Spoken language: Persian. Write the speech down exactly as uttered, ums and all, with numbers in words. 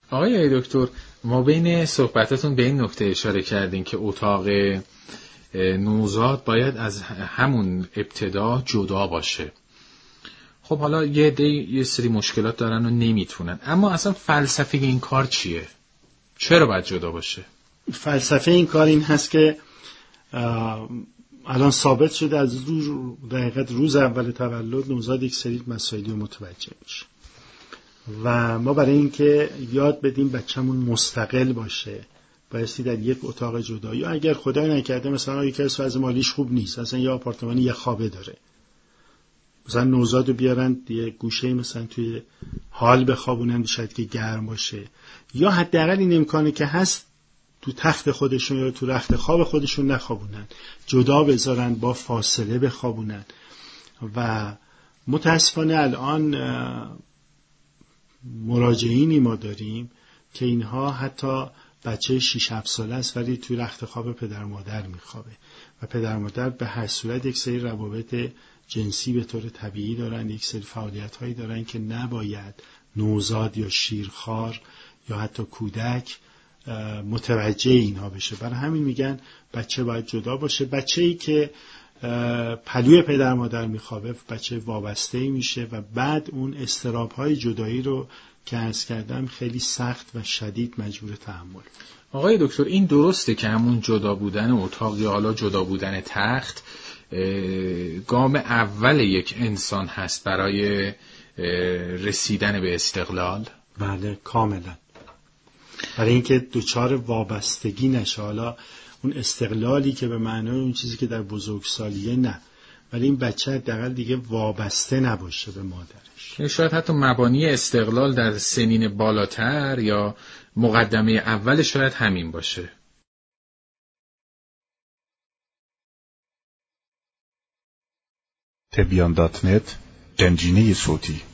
آقای دکتر، ما بین صحبتاتون به این نکته اشاره کردین که اتاق نوزاد باید از همون ابتدا جدا باشه. خب حالا یه عده یه سری مشکلات دارن و نمیتونن، اما اصلا فلسفه این کار چیه؟ چرا باید جدا باشه؟ فلسفه این کار این هست که الان ثابت شده از روز دقیقاً روز اول تولد نوزاد یک سری مسائلی متوجه میشه و ما برای اینکه یاد بدیم بچه‌مون مستقل باشه بایستی در یک اتاق جدا، یا اگر خدای نکرده مثلا یکی از وضع مالیش خوب نیست، مثلا یه آپارتمانی یه خوابه داره، مثلا نوزادو بیارن یه گوشه مثلا توی حال بخوابونن شاید که گرم باشه، یا حداقل این امکانه که هست تو تخت خودشون یا تو رخت خواب خودشون نخوابونن، جدا بذارن، با فاصله بخوابونن. و متاسفانه الان مراجعینی ما داریم که اینها حتی بچه شش هفت ساله است ولی توی رخت خواب پدر مادر میخوابه و پدر مادر به هر صورت یک سری روابط جنسی به طور طبیعی دارن، یک سری فعالیت هایی دارن که نباید نوزاد یا شیرخوار یا حتی کودک متوجه اینها بشه. برای همین میگن بچه باید جدا باشه. بچه‌ای که پلوی پدر مادر میخوابه بچه وابسته‌ای میشه و بعد اون اضطراب‌های جدایی رو که عرض کردم خیلی سخت و شدید مجبور تحمل. آقای دکتر، این درسته که همون جدا بودن اتاق یا حالا جدا بودن تخت گام اول یک انسان هست برای رسیدن به استقلال؟ بله کاملا. برای اینکه دوچار وابستگی نشه، حالا اون استقلالی که به معنای اون چیزی که در بزرگسالیه نه، ولی این بچه حداقل دیگه وابسته نباشه به مادرش. شاید حتی مبانی استقلال در سنین بالاتر یا مقدمه اول شاید همین باشه. تبیان دات نت، گنجینه صوتی.